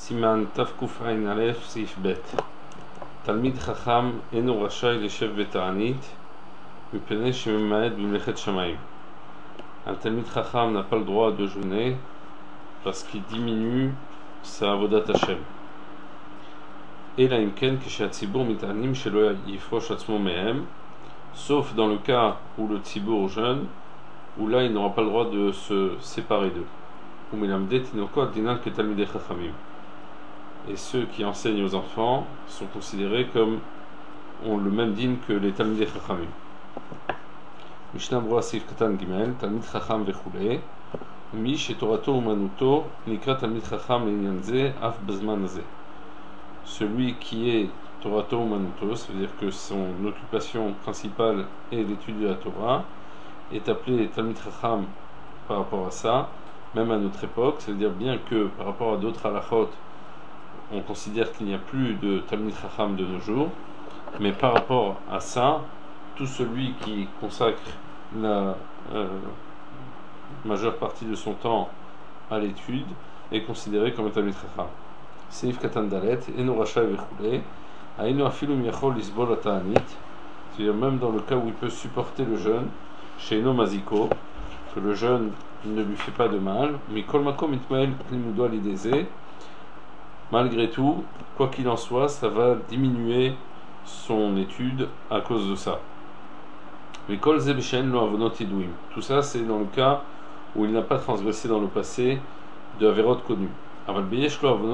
סימן תקע"א סעיף ב' תלמיד חכם אינו רשאי לשב בתענית מפני שממעט במלאכת שמיים. Un talmid chacham n'a pas le droit de jeûner parce qu'il diminue sa avodat Hashem. אלא אם כן כשהציבור מתענים שלא יפרוש עצמו מהם, sauf dans le cas où le ציבור jeûne, où là il n'aura pas le droit de se séparer d'eux. ומלמדי תינוקות דינן כתלמידי חכמים. Et ceux qui enseignent aux enfants sont considérés comme ont le même dîne que les talmidei chachamim. משנה ברורה סעיף קטן ג' תלמיד חכם וכו' מי שתורתו אומנותו נקרא תלמיד חכם לעניין זה אף בזמן הזה. Celui qui est torato umanuto, ça veut dire que son occupation principale est l'étude de la Torah, est appelé talmid chacham par rapport à ça, même à notre époque. Ça veut dire bien que par rapport à d'autres halachot, on considère qu'il n'y a plus de talmid chacham de nos jours, mais par rapport à ça, tout celui qui consacre la majeure partie de son temps à l'étude est considéré comme un talmid chacham. Seif katan dalet, eno rachai vechule, ainu afilum yachol lisbol ata'anit, c'est-à-dire même dans le cas où il peut supporter le jeûne, chez eno maziko, que le jeûne ne lui fait pas de mal, mais kol makom itmael klimudo lideze, malgré tout, quoi qu'il en soit, ça va diminuer son étude à cause de ça. Mais kol ze b'shen lo avonot yedouim. Tout ça, c'est dans le cas où il n'a pas transgressé dans le passé de averot connu. Mais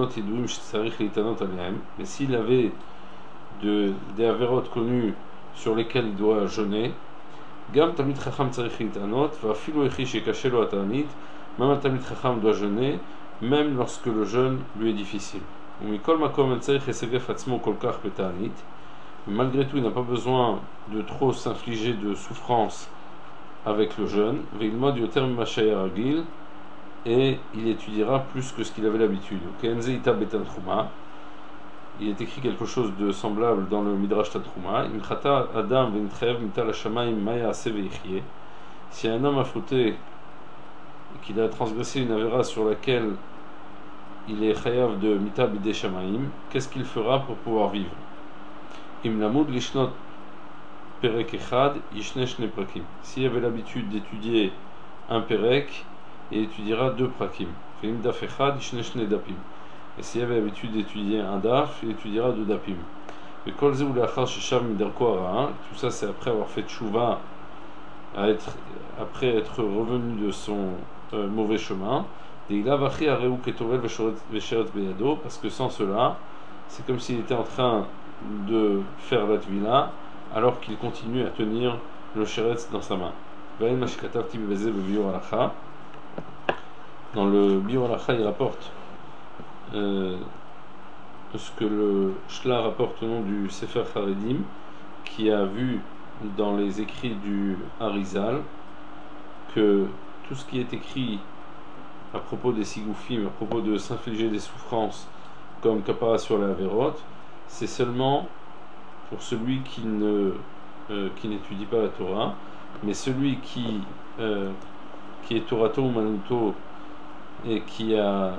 s'il avait des averot connus sur lesquels il doit jeûner, même un talmid chacham doit jeûner, même lorsque le jeûne lui est difficile. Malgré tout, il n'a pas besoin de trop s'infliger de souffrance avec le jeûne. Et il étudiera plus que ce qu'il avait l'habitude. Il est écrit quelque chose de semblable dans le Midrash Tantruma. Si un homme a fauté, qu'il a transgressé une avéra sur laquelle il est chayav de mita bidei shamayim, qu'est-ce qu'il fera pour pouvoir vivre? S'il avait l'habitude d'étudier un perek, il étudiera 2 prakim. Et s'il avait l'habitude d'étudier un daf, il étudiera 2 dapim. Tout ça, c'est après avoir fait tchouva, après être revenu de son mauvais chemin. Parce que sans cela, c'est comme s'il était en train de faire la tvila alors qu'il continue à tenir le sheretz dans sa main. Dans le Biur Halacha, il rapporte ce que le Shla rapporte au nom du Sefer Haredim, qui a vu dans les écrits du Harizal que tout ce qui est écrit à propos des sigoufim, à propos de s'infliger des souffrances comme kapara sur la Averot, c'est seulement pour celui qui n'étudie pas la Torah, mais celui qui est Torato Umanuto et qui a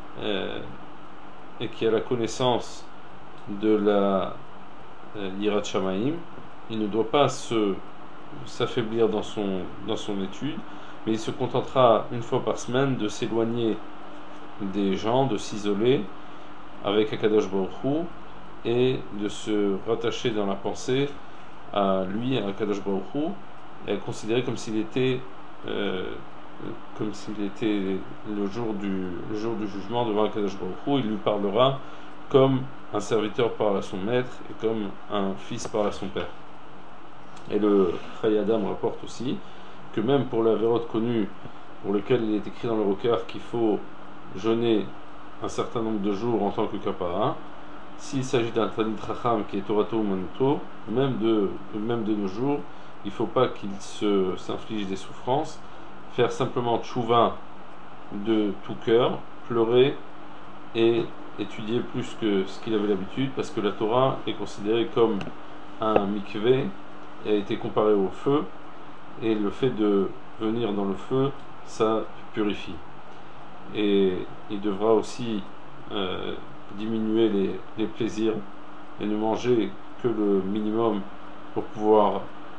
la connaissance de la Yirat Shamayim, il ne doit pas s'affaiblir dans son étude, mais il se contentera une fois par semaine de s'éloigner des gens, de s'isoler avec Akadosh Baruch Hu et de se rattacher dans la pensée à lui, à Akadosh Baruch Hu, et à considérer comme s'il était le jour du jugement devant Akadosh Baruch Hu. Il lui parlera comme un serviteur parle à son maître et comme un fils parle à son père. Et le Chayei Adam rapporte aussi que même pour l'avérote connue, pour lequel il est écrit dans le Roker qu'il faut jeûner un certain nombre de jours en tant que kapara, s'il s'agit d'un talmid chacham qui est torato umanuto, même de nos jours, il ne faut pas qu'il s'inflige des souffrances, faire simplement tchouva de tout cœur, pleurer et étudier plus que ce qu'il avait l'habitude, parce que la Torah est considérée comme un mikvé et a été comparée au feu, et le fait de venir dans le feu, ça purifie. Et il devra aussi diminuer les plaisirs et ne manger que le minimum pour pouvoir,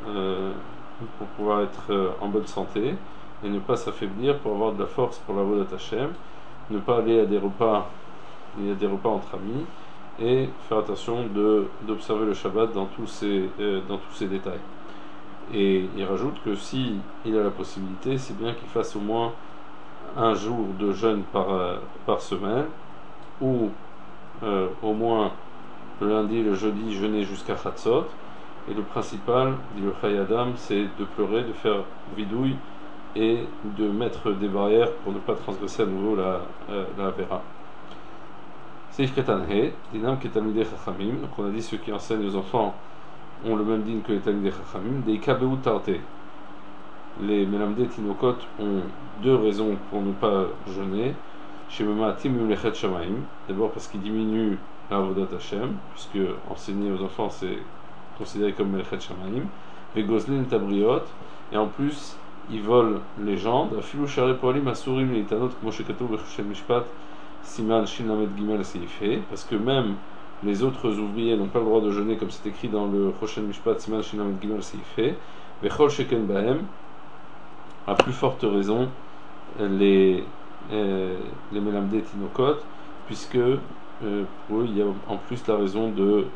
être en bonne santé et ne pas s'affaiblir pour avoir de la force pour la Avodat Hashem, ne pas aller à des repas entre amis et faire attention d'observer le Shabbat dans tous ces détails. Et il rajoute que si il a la possibilité, c'est bien qu'il fasse au moins un jour de jeûne par semaine, ou au moins le lundi et le jeudi jeûner jusqu'à Chatzot. Et le principal, dit le Chai Adam, c'est de pleurer, de faire vidouille et de mettre des barrières pour ne pas transgresser à nouveau la Avera. Seif Katan He, Dinam Ketalmidei Chachamim. Donc on a dit ceux qui enseignent aux enfants ont le même din que les Talmidei Chachamim. Des Kabeu Tarte. Les Melamdei Tinokot ont deux raisons pour ne pas jeûner. Shemematim Mimlechet Shamaim. D'abord parce qu'ils diminuent la Avodat Hashem, puisque enseigner aux enfants c'est considéré comme Melechet Shamaim. Vegozlin Tabriot. Et en plus, ils volent les gens. Afilu Share Poalim Asurim Leitanot Kmo Shekatu Bechushem Mishpat. Siman Shinamed Gimel Seifé, parce que même les autres ouvriers n'ont pas le droit de jeûner comme c'est écrit dans le Choshen Mishpat Siman Shinamed Gimel Seifé. Vechol Sheken Bahem, à plus forte raison les Melamdei Tinokot, puisque pour eux il y a en plus la raison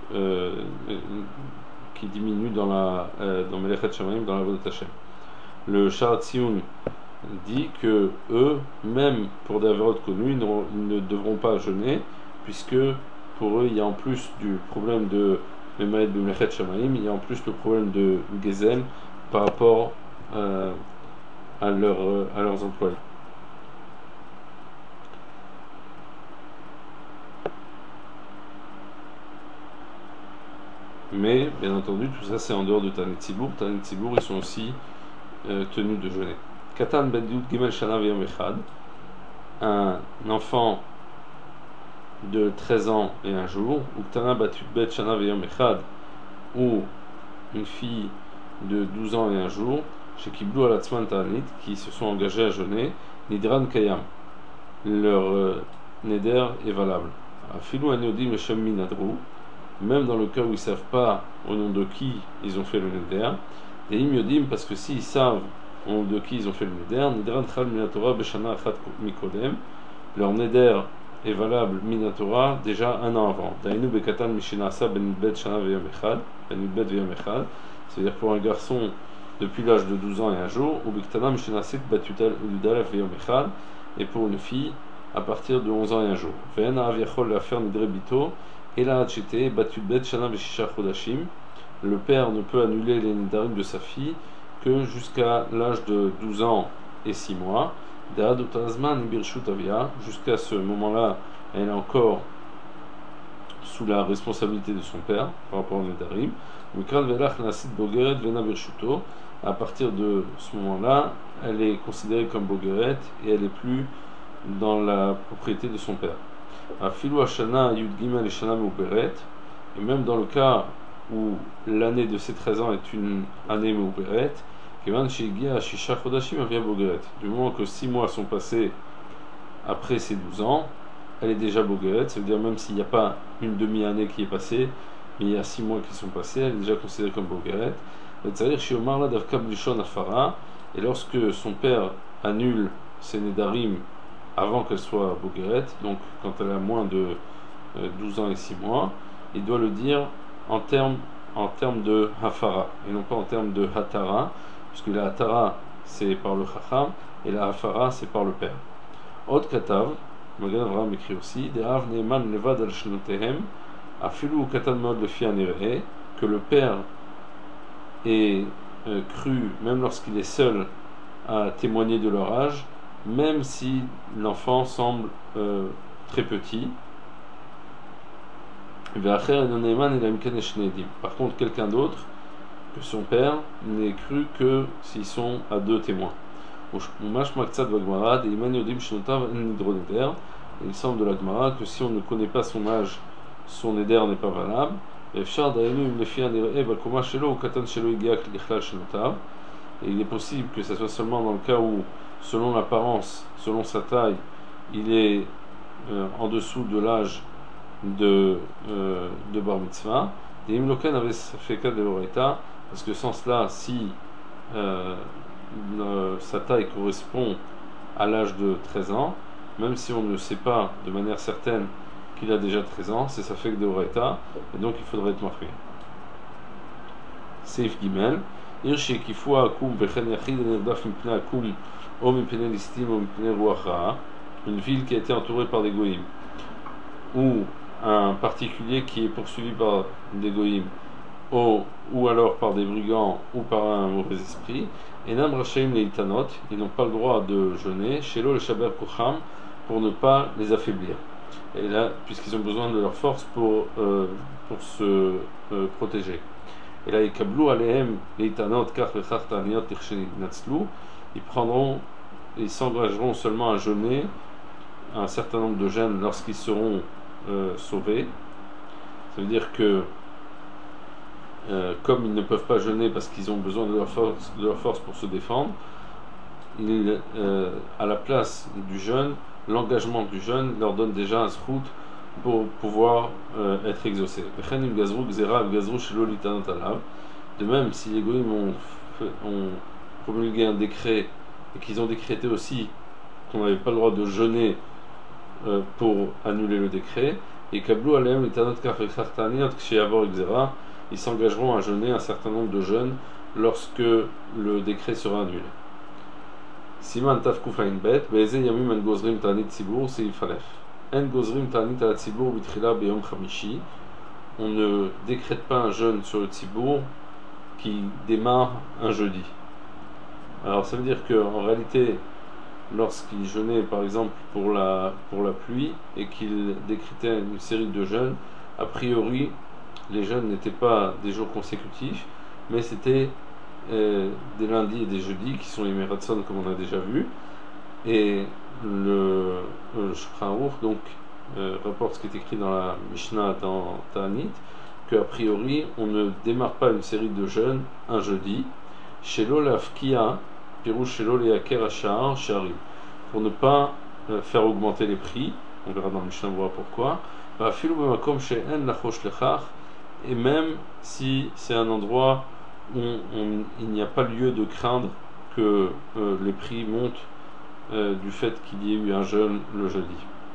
qui diminue dans Melechet Shamaim, dans la Avodat Hashem. Le Sha'ar Tziyun dit que eux, même pour des avérotes connues, ils ne devront pas jeûner, puisque pour eux, il y a en plus du problème de Memaed B'Mlechet Shamaim, il y a en plus le problème de Gezel par rapport à leurs employés. Mais, bien entendu, tout ça c'est en dehors de Tanit Tzibour. Tanit Tzibour, ils sont aussi tenus de jeûner. Katan ben Yud Gimel Shana V'Yom Echad, un enfant de 13 ans et un jour, ou Ktana bat Yud Shana V'Yom Echad, ou une fille de 12 ans et un jour, chez Kiblu Alatzman Ta'anit, qui se sont engagés à jeûner, Nidran Kayam, leur neder est valable. Afilu Anyodim Leshem Minadru, même dans le cas où ils ne savent pas au nom de qui ils ont fait le neder, et Im Yodim, parce que s'ils savent de qui ils ont fait le neder, Nidran Chal Minatora Beshana Achat Mikodem, leur neder est valable Minatora déjà un an avant. Dainu Bekatan Mishinasa Ben Bet Shana Veyom Echad, Ben Bet Veyom Echad, c'est-à-dire pour un garçon depuis l'âge de 12 ans et un jour, ou Bektana Mishinasit Batutel Udalef Veyom Echad, et pour une fille à partir de 11 ans et un jour. Ve'ena Aviachol Lafer Nidre Bito, et la Hachete Batut Bet Shana Veshisha Chodashim, le père ne peut annuler les nidarim de sa fille que jusqu'à l'âge de 12 ans et 6 mois. Jusqu'à ce moment-là, elle est encore sous la responsabilité de son père par rapport au nidarim. À partir de ce moment-là, elle est considérée comme bogeret et elle n'est plus dans la propriété de son père. Et même dans le cas où l'année de ses 13 ans est une année Mouberet, du moment que 6 mois sont passés après ses 12 ans, elle est déjà Bogeret, ça veut dire même s'il n'y a pas une demi-année qui est passée, mais il y a 6 mois qui sont passés, elle est déjà considérée comme Bogeret. Et lorsque son père annule ses Nedarim avant qu'elle soit Bogeret, donc quand elle a moins de 12 ans et 6 mois, il doit le dire en termes de Hafara, et non pas en termes de Hatara, puisque la Hatara c'est par le Chacham, et la Hafara c'est par le père. Od Katav, Magen Avraham écrit aussi, Derav Neeman Levad al Shnotehem, Afilu Katan Mod Lefi Anireh, que le père est cru, même lorsqu'il est seul, à témoigner de leur âge, même si l'enfant semble très petit. Par contre, quelqu'un d'autre que son père n'est cru que s'ils sont à 2 témoins. Il semble de la Gemara que si on ne connaît pas son âge, son éder n'est pas valable. Et il est possible que ce soit seulement dans le cas où, selon l'apparence, selon sa taille, il est en dessous de l'âge de bar mitzvah. Et Imloken avait fait cas de l'oreita, parce que sans cela, si sa taille correspond à l'âge de 13 ans, même si on ne sait pas de manière certaine qu'il a déjà 13 ans, c'est ça fait que de l'oreita, et donc il faudrait être marqué. Seif Gimel, Irche Kifua Akum Bechen Yachid Nerdaf Mipne Akum O Mipne Listim O Mipne Ruacha, une ville qui a été entourée par des goïms, ou un particulier qui est poursuivi par des goïms, ou alors par des brigands ou par un mauvais esprit, et Nam Rachaim Leitanot, ils n'ont pas le droit de jeûner, Shelo le Shaber Kocham, pour ne pas les affaiblir. Et là, puisqu'ils ont besoin de leur force pour se protéger. Et là, ils s'engageront seulement à jeûner un certain nombre de jeunes lorsqu'ils seront sauvés. Ça veut dire que comme ils ne peuvent pas jeûner parce qu'ils ont besoin de leur force pour se défendre, à la place du jeûne, l'engagement du jeûne leur donne déjà un zrout pour pouvoir être exaucés. De même, si les goïms ont promulgué un décret et qu'ils ont décrété aussi qu'on n'avait pas le droit de jeûner pour annuler le décret, et ils s'engageront à jeûner un certain nombre de jeûnes lorsque le décret sera annulé. Siman Tafkuf Ain Bet, Be'eze Yamim En Gozrim Ta'anit Tzibur, Seif Aleph. En Gozrim Ta'anit Ala Tzibur B'tchila B'yom Chamishi. On ne décrète pas un jeûne sur le Tzibur qui démarre un jeudi. Alors ça veut dire qu'en réalité, lorsqu'il jeûnait par exemple pour la pluie et qu'il décrétait une série de jeûnes, a priori les jeûnes n'étaient pas des jours consécutifs, mais c'était des lundis et des jeudis qui sont les Meratson comme on a déjà vu. Et le Shulchan Aruch donc rapporte ce qui est écrit dans la Mishnah dans Ta'anit, qu'a priori on ne démarre pas une série de jeûnes un jeudi, Shelo Lafkia Pirouche Shelo Leaker Ashar Sharim, pour ne pas faire augmenter les prix. On verra dans le Mishnah, on verra pourquoi. Et même si c'est un endroit où il n'y a pas lieu de craindre que les prix montent du fait qu'il y ait eu un jeûne le jeudi.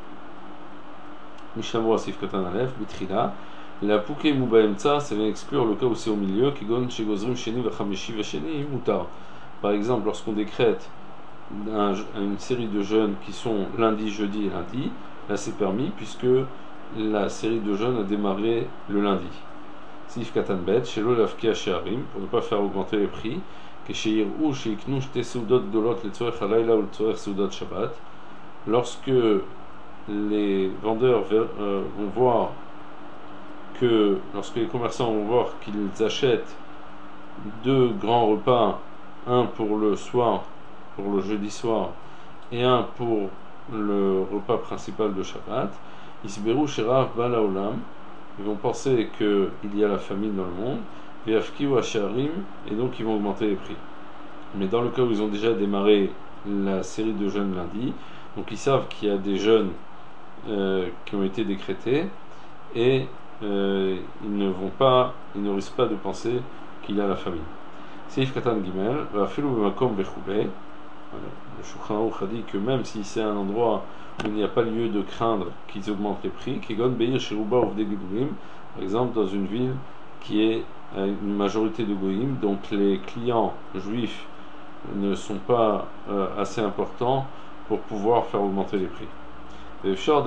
Mishnah Sif Katan Aleph, Bitrila. La Pouke Moubaemtsa, ça vient exclure le cas où c'est au milieu, Kigon Shegozrim Sheni Vachameshi Vasheni Moutar. Par exemple, lorsqu'on décrète une série de jeûnes qui sont lundi, jeudi et lundi, là c'est permis puisque la série de jeûnes a démarré le lundi. Sif Katan Bet, Shelo Lafkia Shearim, pour ne pas faire augmenter les prix, Kesheir ou Sheiknu Shte Seudot Dolot Letzorech Halayla ou Letzorech Seudot Shabbat. Lorsque les vendeurs vont voir lorsque les commerçants vont voir qu'ils achètent deux grands repas, un pour le soir, pour le jeudi soir, et un pour le repas principal de Shabbat, Isberu Sherav Bala Olam, ils vont penser qu'il y a la famine dans le monde, Veafki ou Asharim, et donc ils vont augmenter les prix. Mais dans le cas où ils ont déjà démarré la série de jeûnes lundi, donc ils savent qu'il y a des jeûnes qui ont été décrétés, et ils ne risquent pas de penser qu'il y a la famine. Seif Katan Gimel, Vafilu B'makom Bechubei. Le Shulchan Aruch a dit que même si c'est un endroit où il n'y a pas lieu de craindre qu'ils augmentent les prix, Kegon Beir Sheruba Uvdei Gedolim, par exemple dans une ville qui est une majorité de goïm, donc les clients juifs ne sont pas assez importants pour pouvoir faire augmenter les prix. Il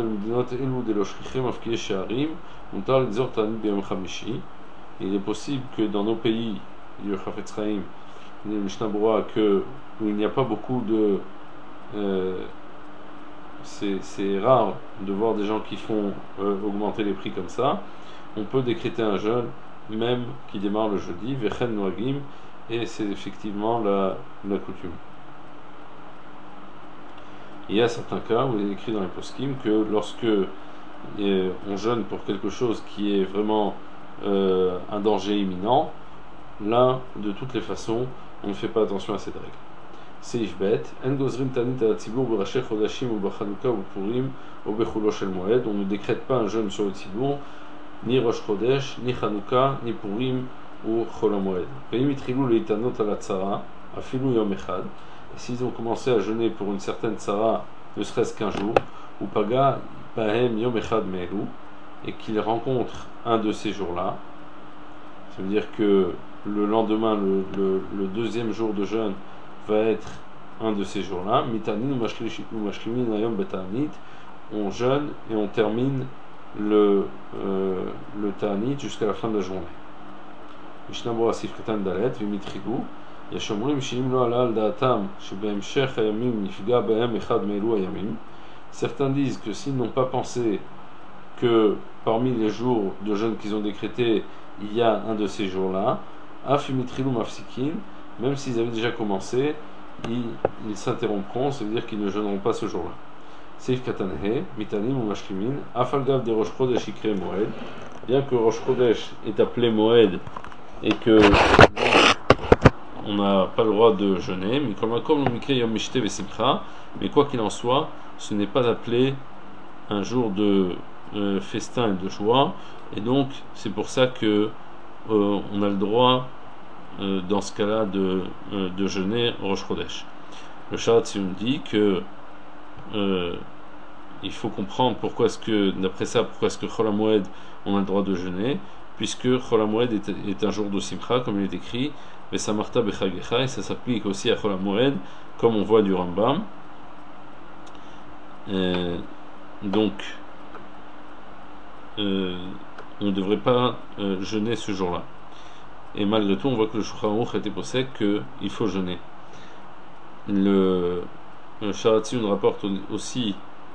est possible que dans nos pays, le Chafetz Chaim, le Mishnah Berurah, où il n'y a pas beaucoup de... c'est rare de voir des gens qui font augmenter les prix comme ça. On peut décréter un jeûne, même qui démarre le jeudi, Vechen Noagim, et c'est effectivement la coutume. Il y a certains cas où il est écrit dans les poskim que lorsque on jeûne pour quelque chose qui est vraiment un danger imminent, là, de toutes les façons, on ne fait pas attention à cette règle. Seif bet, en gozrim tanit à la tzibour beracher chodashim ou bachanouka ou purim ou bechulo shel moed. On ne décrète pas un jeûne sur le tzibour, ni Rosh Chodesh, ni Chanouka, ni Purim ou Chol HaMoed. Veim itrilou leitanot ala tzara, afilu yom echad. Et s'ils ont commencé à jeûner pour une certaine tzara, ne serait-ce qu'un jour, ou paga bahem yom echad me'elu, et qu'ils rencontrent un de ces jours-là, ça veut dire que le lendemain, le deuxième jour de jeûne, va être un de ces jours-là. Mitanin ou mashlimin ayom betanit, on jeûne et on termine le ta'anit jusqu'à la fin de la journée. Mishnah Berurah Sif Katan Dalet V'mitchilou Yashomrim Sheim Lo Ala Al Da'atam Shebehemshech Hayamim Nifga Behem Echad Me'elu Hayamim. Certains disent que s'ils n'ont pas pensé que parmi les jours de jeûne qu'ils ont décrétés, il y a un de ces jours-là, Af Mitchilou Mafsikin, même s'ils avaient déjà commencé, ils s'interrompront, ça veut dire qu'ils ne jeûneront pas ce jour-là. Seif Katanhe, Mitanim ou Mashlimin, Afalgav de Rosh Chodesh Ikre Moed, bien que Rosh Chodesh est appelé Moed et que on n'a pas le droit de jeûner, mais quoi qu'il en soit, ce n'est pas appelé un jour de festin et de joie, et donc c'est pour ça que on a le droit dans ce cas-là de jeûner Rosh Chodesh. Le Sharatzion dit que il faut comprendre pourquoi est-ce que, d'après ça, pourquoi est-ce que Chol HaMoed on a le droit de jeûner, puisque Chol HaMoed est un jour de Simcha, comme il est écrit, Vesamarta Bechagecha, et ça s'applique aussi à Chol HaMoed, comme on voit du Rambam. Donc, on ne devrait pas jeûner ce jour-là. Et malgré tout, on voit que le Shulchan Aruch était possède qu'il faut jeûner. Le Sharatzion rapporte aussi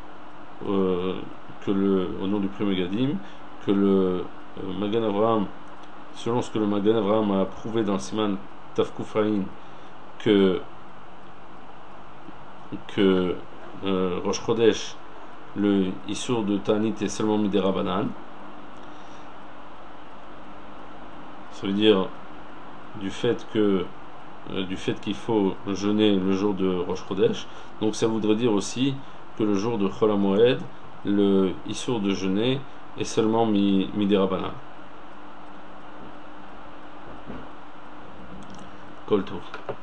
que au nom du Pri Megadim, que le Magan Avraham, selon ce que le Magan Avraham a prouvé dans le Siman Tafkufraïn, que Rosh Chodesh, le Issour de Ta'anit est seulement Midera Banan. Ça veut dire du fait qu'il faut jeûner le jour de Rosh Chodesh. Donc ça voudrait dire aussi que le jour de Chol HaMoed, le Issour de jeûner est seulement Midera Banan. Kol Tov.